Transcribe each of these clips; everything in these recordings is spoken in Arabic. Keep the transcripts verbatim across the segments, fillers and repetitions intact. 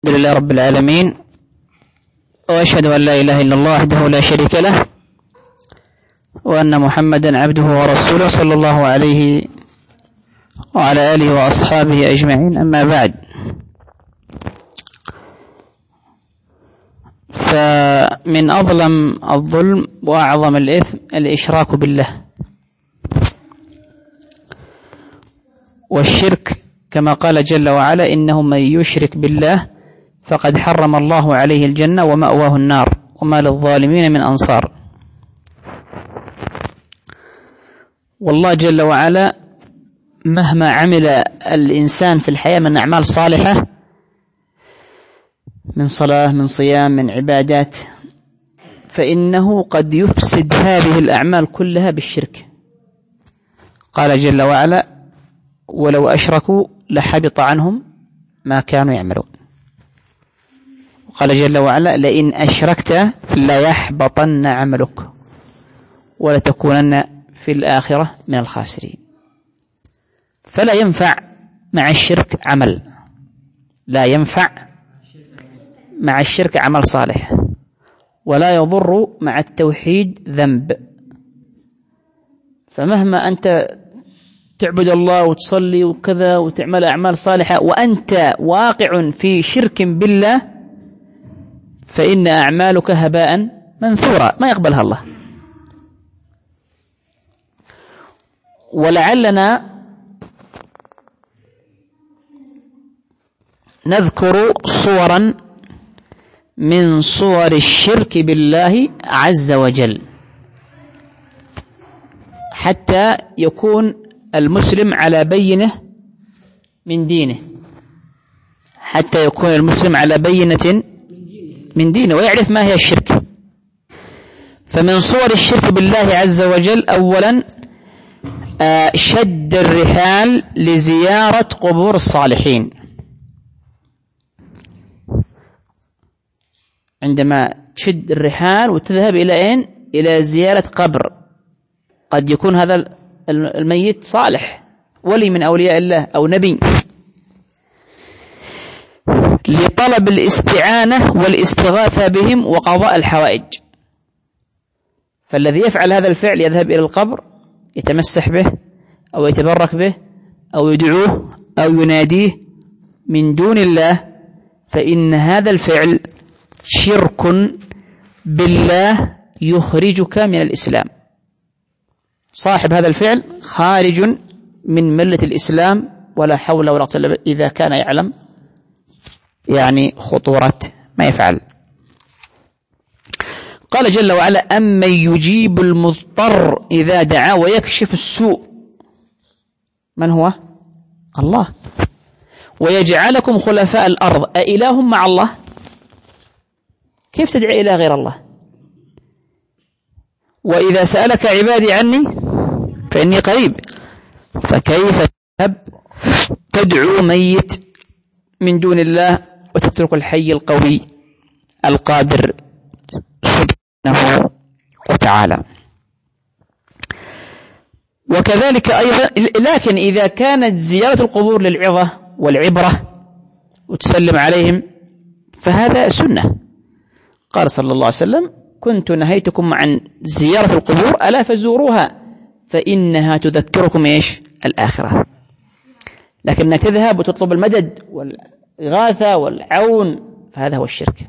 الحمد لله رب العالمين، وأشهد أن لا إله إلا الله وحده لا شريك له، وأن محمدا عبده ورسوله صلى الله عليه وعلى آله وأصحابه أجمعين. أما بعد، فمن أظلم الظلم وأعظم الإثم الإشراك بالله، والشرك كما قال جل وعلا: إنه من يشرك بالله فقد حرم الله عليه الجنة ومأواه النار وما للظالمين من أنصار. والله جل وعلا مهما عمل الإنسان في الحياة من أعمال صالحة، من صلاة، من صيام، من عبادات، فإنه قد يفسد هذه الأعمال كلها بالشرك. قال جل وعلا: ولو أشركوا لحبط عنهم ما كانوا يعملون. وقال جل وعلا: لئن أشركت ليحبطن عملك ولتكونن في الآخرة من الخاسرين. فلا ينفع مع الشرك عمل، لا ينفع مع الشرك عمل صالح، ولا يضر مع التوحيد ذنب. فمهما أنت تعبد الله وتصلي وكذا وتعمل أعمال صالحة وأنت واقع في شرك بالله، فإن أعمالك هباء منثورا ما يقبلها الله. ولعلنا نذكر صورا من صور الشرك بالله عز وجل، حتى يكون المسلم على بينة من دينه، حتى يكون المسلم على بينة من دينه ويعرف ما هي الشرك. فمن صور الشرك بالله عز وجل: أولا شد الرحال لزيارة قبور الصالحين. عندما تشد الرحال وتذهب إلى أين؟ إلى زيارة قبر، قد يكون هذا الميت صالح، ولي من أولياء الله أو نبي، لطلب الاستعانة والاستغاثة بهم وقضاء الحوائج. فالذي يفعل هذا الفعل يذهب إلى القبر يتمسح به أو يتبرك به أو يدعوه أو يناديه من دون الله، فإن هذا الفعل شرك بالله يخرجك من الإسلام. صاحب هذا الفعل خارج من ملة الإسلام، ولا حول ولا قوة إلا بالله، إذا كان يعلم يعني خطورة ما يفعل. قال جل وعلا: أمن يجيب المضطر إذا دعا ويكشف السوء. من هو؟ الله. ويجعلكم خلفاء الأرض أإله مع الله؟ كيف تدعي إلى غير الله؟ وإذا سألك عبادي عني فإني قريب. فكيف تدعو ميت من دون الله وتترك الحي القوي القادر سبحانه وتعالى؟ وكذلك أيضا، لكن إذا كانت زيارة القبور للعظة والعبرة وتسلم عليهم فهذا سنة. قال صلى الله عليه وسلم: كنت نهيتكم عن زيارة القبور ألا فزوروها فإنها تذكركم إيش؟ الآخرة. لكن تذهب وتطلب المدد والإغاثة والعون، فهذا هو الشرك.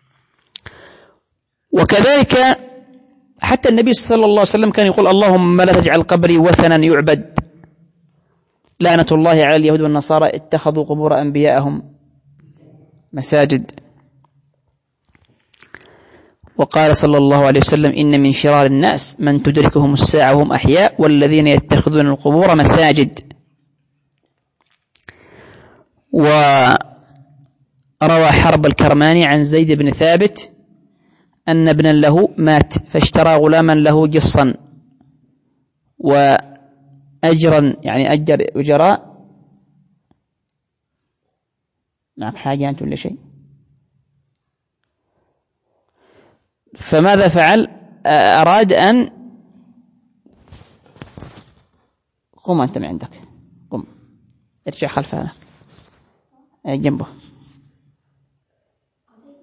وكذلك حتى النبي صلى الله عليه وسلم كان يقول: اللهم لا تجعل قبري وثنا يعبد، لعنة الله على اليهود والنصارى اتخذوا قبور أنبيائهم مساجد. وقال صلى الله عليه وسلم: إن من شرار الناس من تدركهم الساعة وهم أحياء والذين يتخذون القبور مساجد. وروى حرب الكرماني عن زيد بن ثابت أن ابنا له مات فاشترى غلاما له جصا وأجرا، يعني أجر أجراء. معك حاجة أنت ولا شيء؟ فماذا فعل؟ أراد أن قم أنت من عندك، قم ارجع خلف هذا جنبه.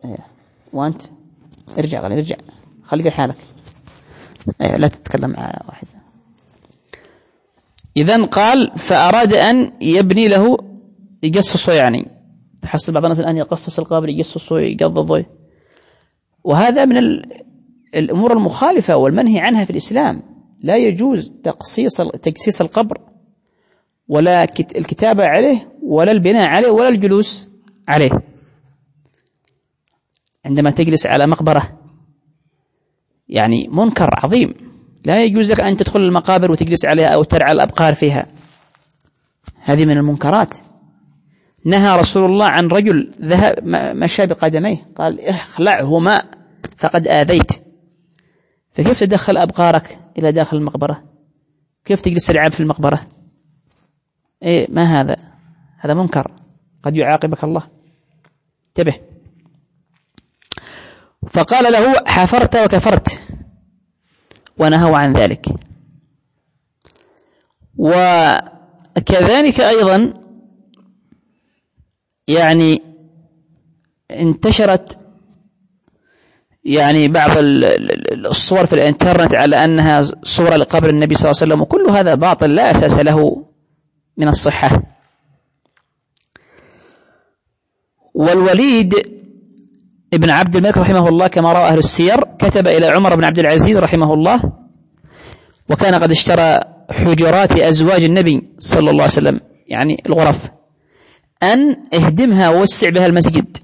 وأنت ارجع غالي ارجع خليك حالك لا تتكلم مع واحد. إذن قال فأراد أن يبني له يقصصه، يعني تحصل بعض الناس الآن يقصص القبر يقصصه يقضضه، وهذا من الأمور المخالفة والمنهي عنها في الإسلام. لا يجوز تقصيص تقصيص القبر ولا الكتابة عليه ولا البناء عليه ولا الجلوس عليه. عندما تجلس على مقبرة يعني منكر عظيم، لا يجوز لك أن تدخل المقابر وتجلس عليها أو ترعى الأبقار فيها، هذه من المنكرات. نهى رسول الله عن رجل ذهب مشى بقدميه قال اخلعهما فقد آذيت. فكيف تدخل أبقارك إلى داخل المقبرة؟ كيف تجلس تلعب في المقبرة؟ إيه ما هذا؟ هذا منكر قد يعاقبك الله، انتبه. فقال له حفرت وكفرت ونهوا عن ذلك. وكذلك أيضا يعني انتشرت يعني بعض الصور في الانترنت على أنها صورة لقبر النبي صلى الله عليه وسلم، وكل هذا باطل لا أساس له من الصحة. والوليد ابن عبد الملك رحمه الله كما رأى أهل السير كتب إلى عمر بن عبد العزيز رحمه الله، وكان قد اشترى حجرات أزواج النبي صلى الله عليه وسلم يعني الغرف، أن اهدمها ووسع بها المسجد.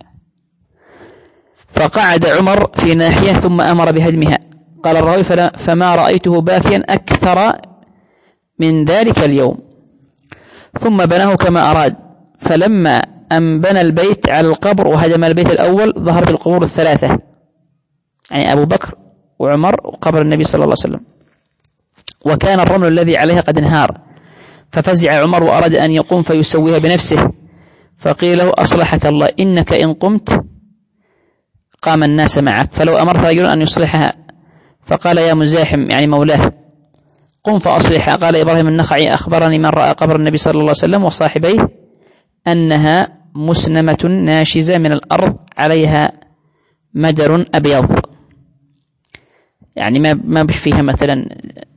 فقعد عمر في ناحية ثم أمر بهدمها. قال الراوي فما رأيته باكيا أكثر من ذلك اليوم، ثم بناه كما أراد. فلما أن بنى البيت على القبر وهدم البيت الأول ظهرت القبور الثلاثة، يعني أبو بكر وعمر وقبر النبي صلى الله عليه وسلم، وكان الرمل الذي عليها قد انهار. ففزع عمر وأراد أن يقوم فيسويها بنفسه، فقيل له أصلحك الله إنك إن قمت قام الناس معك، فلو أمرت رجلا أن يصلحها. فقال يا مزاحم يعني مولاه قم فأصلحها. قال إبراهيم النخعي أخبرني من رأى قبر النبي صلى الله عليه وسلم وصاحبيه أنها مسنمة ناشزة من الأرض عليها مدر أبيض، يعني ما ما بش فيها مثلا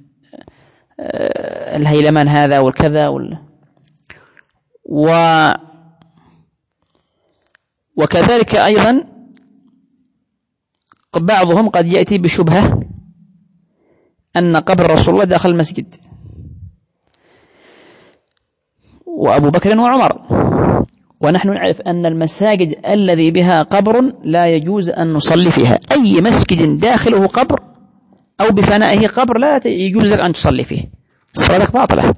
الهيلمان هذا والكذا وال و وكذلك أيضا بعضهم قد يأتي بشبهة أن قبر رسول الله داخل المسجد وأبو بكر وعمر، ونحن نعرف أن المساجد الذي بها قبر لا يجوز أن نصلي فيها. أي مسجد داخله قبر أو بفنائه قبر لا يجوز أن تصلي فيه، صلاتك باطلة.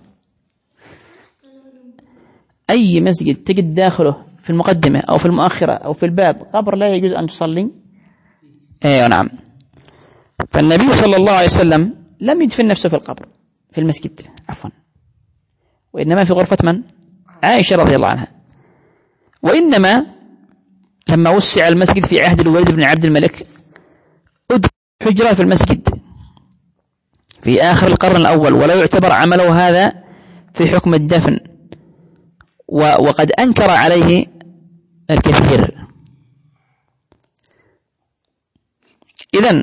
أي مسجد تجد داخله في المقدمة أو في المؤخرة أو في الباب قبر لا يجوز أن تصلي. أيوة نعم. فالنبي صلى الله عليه وسلم لم يدفن نفسه في القبر في المسجد عفوا، وإنما في غرفة من؟ عائشة رضي الله عنها. وإنما لما وسع المسجد في عهد الوليد بن عبد الملك أدخل حجرة في المسجد في آخر القرن الأول، ولا يعتبر عمله هذا في حكم الدفن، وقد أنكر عليه الكثير. إذن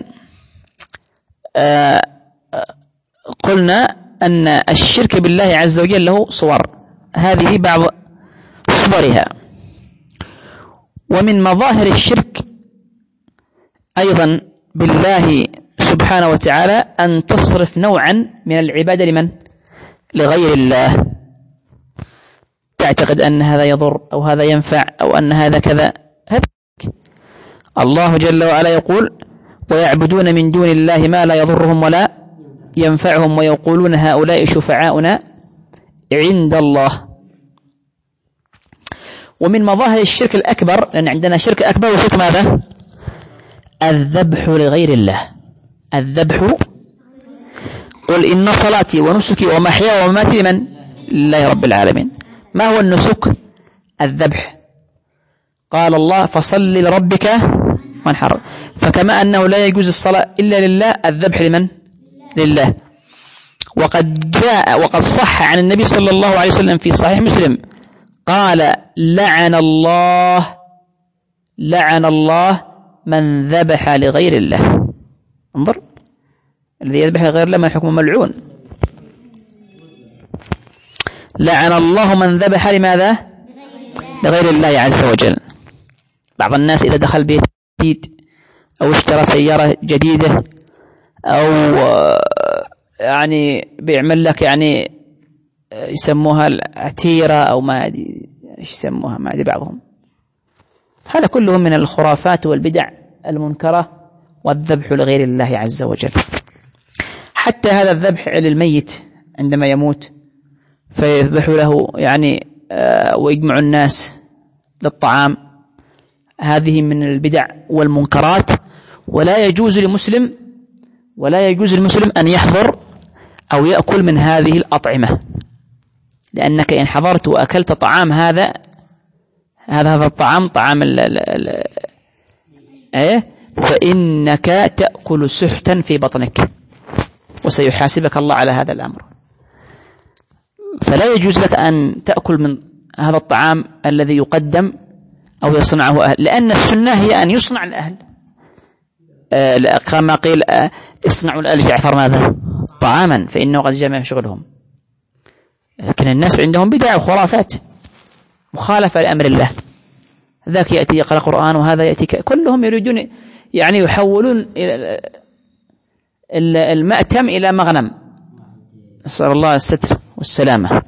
آه قلنا أن الشرك بالله عز وجل له صور، هذه بعض صورها. ومن مظاهر الشرك أيضا بالله سبحانه وتعالى أن تصرف نوعا من العبادة لمن؟ لغير الله، تعتقد أن هذا يضر أو هذا ينفع أو أن هذا كذا. هذا الله جل وعلا يقول ويعبدون من دون الله ما لا يضرهم ولا ينفعهم ويقولون هؤلاء شفعاؤنا عند الله. ومن مظاهر الشرك الأكبر، لأن عندنا شرك أكبر وشرك ماذا؟ الذبح لغير الله. الذبح قل إن صلاتي ونسكي ومحياي ومماتي لمن؟ لله رب العالمين. ما هو النسك؟ الذبح. قال الله فصل لربك وانحر. فكما أنه لا يجوز الصلاة إلا لله، الذبح لمن؟ لله. وقد جاء وقد صح عن النبي صلى الله عليه وسلم في صحيح مسلم قال لعن الله لعن الله من ذبح لغير الله. انظر، الذي يذبح لغير الله ما حكم ملعون. لعن الله من ذبح لماذا؟ لغير الله عز وجل. بعض الناس إذا دخل بيت جديد أو اشترى سيارة جديدة أو يعني بيعمل لك يعني يسموها العتيرة أو ما أدري إيش يسموها، ما أدري بعضهم، هذا كله من الخرافات والبدع المنكرة والذبح لغير الله عز وجل. حتى هذا الذبح للميت عندما يموت فيذبح له يعني ويجمع الناس للطعام، هذه من البدع والمنكرات، ولا يجوز لمسلم ولا يجوز للمسلم أن يحضر أو يأكل من هذه الأطعمة، لأنك إن حضرت وأكلت طعام هذا هذا هذا الطعام طعام ال ال ال إيه فإنك تأكل سحتا في بطنك وسيحاسبك الله على هذا الأمر. فلا يجوز لك أن تأكل من هذا الطعام الذي يقدم أو يصنعه أهل، لأن السنة هي أن يصنع الأهل. آه كما قيل آه اصنعوا لآل جعفر ماذا؟ طعاما فإنه قد جمع شغلهم. لكن الناس عندهم بدع وخرافات مخالفة لأمر الله، ذاك يأتي يقرأ قرآن وهذا يأتي، كلهم يريدون يعني يحولون المأتم إلى مغنم، نسأل الله الستر والسلامة.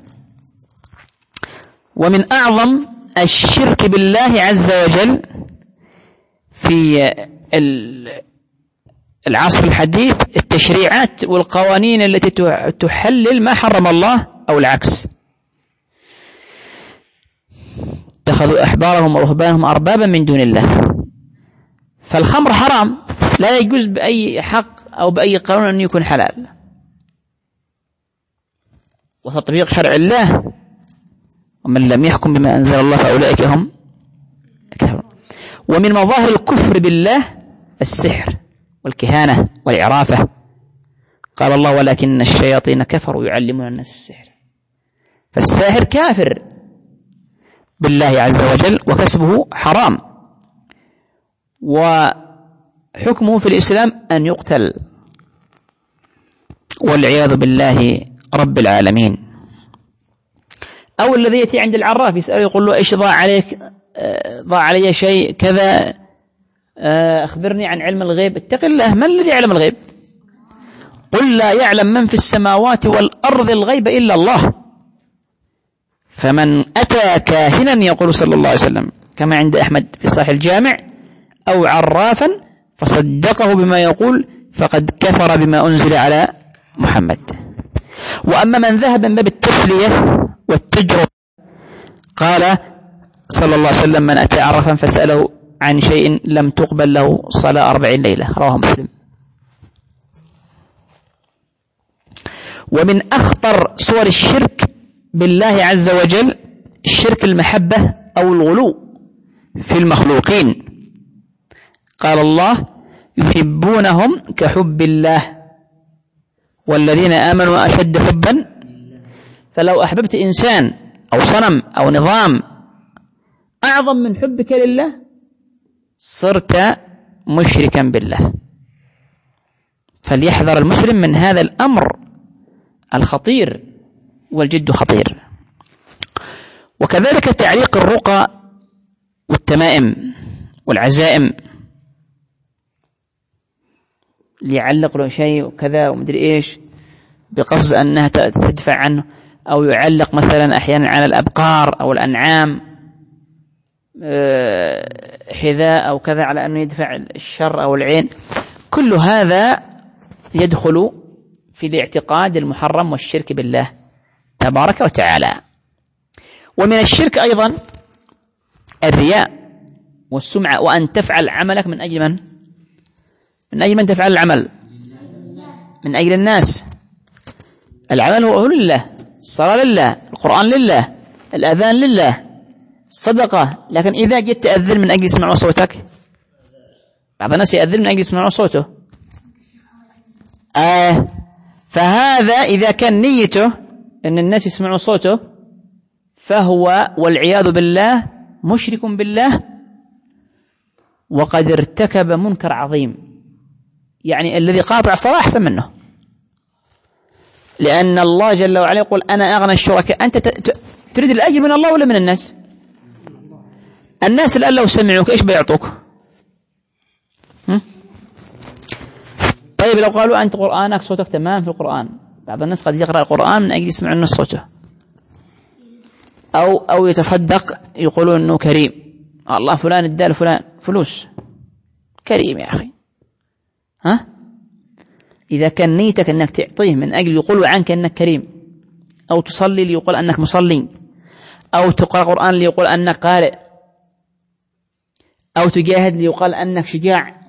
ومن أعظم الشرك بالله عز وجل في العصر الحديث التشريعات والقوانين التي تحلل ما حرم الله أو العكس. اتخذوا أحبارهم ورهبانهم أربابا من دون الله. فالخمر حرام، لا يجوز بأي حق أو بأي قانون أن يكون حلال، وتطبيق شرع الله، ومن لم يحكم بما أنزل الله فأولئك هم الكافرون. ومن مظاهر الكفر بالله السحر والكهانة والعرافة، قال الله ولكن الشياطين كفروا يعلمون الناس السحر. فالساحر كافر بالله عز وجل وكسبه حرام، وحكمه في الإسلام أن يقتل والعياذ بالله رب العالمين. أو الذي يأتي عند العراف يسأل يقول له إيش ضاع عليك، ضاع علي شيء كذا، أخبرني عن علم الغيب. اتق الله، من الذي يعلم الغيب؟ قل لا يعلم من في السماوات والأرض الغيب إلا الله. فمن أتى كاهنا يقول صلى الله عليه وسلم كما عند أحمد في صحيح الجامع أو عرافا فصدقه بما يقول فقد كفر بما أنزل على محمد. وأما من ذهب من باب التسلية والتجربة قال صلى الله عليه وسلم من أتى عرفا فسأله عن شيء لم تقبل له صلاة أربعين ليلة، رواه مسلم. ومن أخطر صور الشرك بالله عز وجل الشرك المحبة أو الغلو في المخلوقين. قال الله يحبونهم كحب الله والذين آمنوا أشد حبا. فلو أحببت إنسان أو صنم أو نظام أعظم من حبك لله صرت مشركا بالله. فليحذر المسلم من هذا الأمر الخطير والجد خطير. وكذلك تعليق الرقى والتمائم والعزائم، ليعلق له شيء وكذا ومدري إيش بقصد أنها تدفع عنه، أو يعلق مثلا أحيانا على الأبقار أو الأنعام حذاء أو كذا على أنه يدفع الشر أو العين. كل هذا يدخل في الاعتقاد المحرم والشرك بالله تبارك وتعالى. ومن الشرك أيضا الرياء والسمعة، وأن تفعل عملك من أجل من؟ من أجل من تفعل العمل؟ من أجل الناس. العمل هو لله، الصلاة لله، القرآن لله، الأذان لله، الصدقة. لكن إذا جئت تأذن من أجل يسمعوا صوتك، بعض الناس يأذن من أجل يسمعوا صوته، آه فهذا إذا كان نيته أن الناس يسمعوا صوته فهو والعياذ بالله مشرك بالله وقد ارتكب منكر عظيم، يعني الذي قاطع الصلاة أحسن منه، لأن الله جل وعلا يقول أنا أغنى الشركاء. أنت تريد الأجر من الله ولا من الناس؟ الناس الآن لو سمعوك إيش بيعطوك؟ طيب لو قالوا أنت قرآنك صوتك تمام في القرآن، بعض الناس قد يقرأ القرآن من أجل يسمع الناس صوته، أو أو يتصدق يقولون إنه كريم، الله فلان ادى فلان فلوس، كريم يا أخي. ها؟ إذا كان نيتك أنك تعطيه من أجل يقولوا عنك أنك كريم، أو تصلي ليقول أنك مصلي، أو تقرأ قرآن ليقول أنك قارئ، أو تجاهد ليقال أنك شجاع،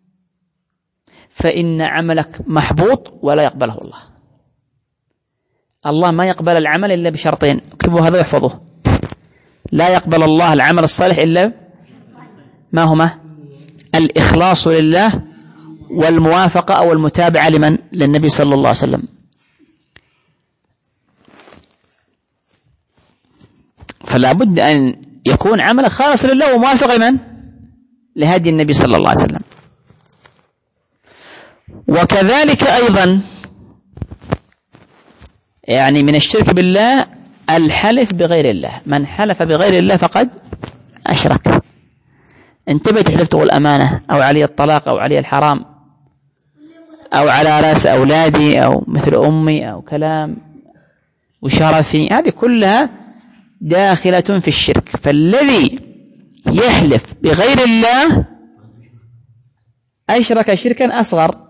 فإن عملك محبوط ولا يقبله الله. الله ما يقبل العمل إلا بشرطين، اكتبوا هذا واحفظوه. لا يقبل الله العمل الصالح إلا ما هما؟ الإخلاص لله، والموافقة أو المتابعة لمن؟ للنبي صلى الله عليه وسلم. فلا بد أن يكون عمل خالص لله وموافق لمن؟ لهدي النبي صلى الله عليه وسلم. وكذلك أيضا يعني من الشرك بالله الحلف بغير الله، من حلف بغير الله فقد أشرك. انتبه تحلف تقول أمانة، أو علي الطلاق، أو علي الحرام، أو على رأس أولادي، أو مثل أمي، أو كلام وشرفي، هذه كلها داخلة في الشرك. فالذي يحلف بغير الله أشرك شركا أصغر،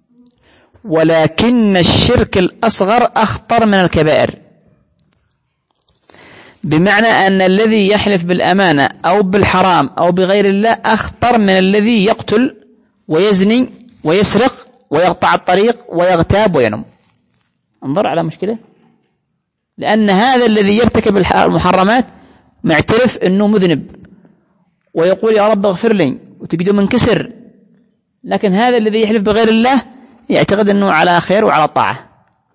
ولكن الشرك الأصغر أخطر من الكبائر، بمعنى أن الذي يحلف بالأمانة أو بالحرام أو بغير الله أخطر من الذي يقتل ويزني ويسرق ويقطع الطريق ويغتاب وينم. انظر على مشكلة، لأن هذا الذي يرتكب المحرمات معترف أنه مذنب ويقول يا رب اغفر لي وتجده منكسر، لكن هذا الذي يحلف بغير الله يعتقد أنه على خير وعلى طاعة.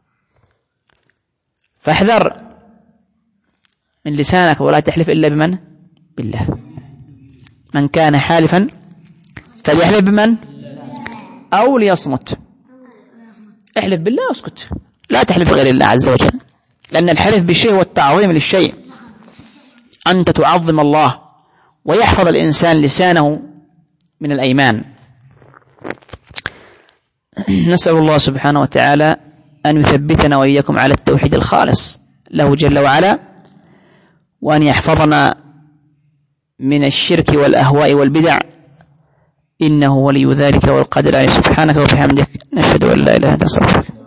فاحذر من لسانك ولا تحلف إلا بمن؟ بالله. من كان حالفا فليحلف بمن؟ أو ليصمت. احلف بالله واسكت، لا تحلف بغير الله عز وجل، لأن الحلف بالشيء هو التعظيم للشيء، أنت تعظم الله ويحفظ الإنسان لسانه من الأيمان. نسأل الله سبحانه وتعالى أن يثبتنا وإياكم على التوحيد الخالص له جل وعلا، وأن يحفظنا من الشرك والأهواء والبدع، إنه ولي ذلك والقادر عليه. سبحانك وبحمدك، نشهد أن لا إله إلا أنت، نستغفرك.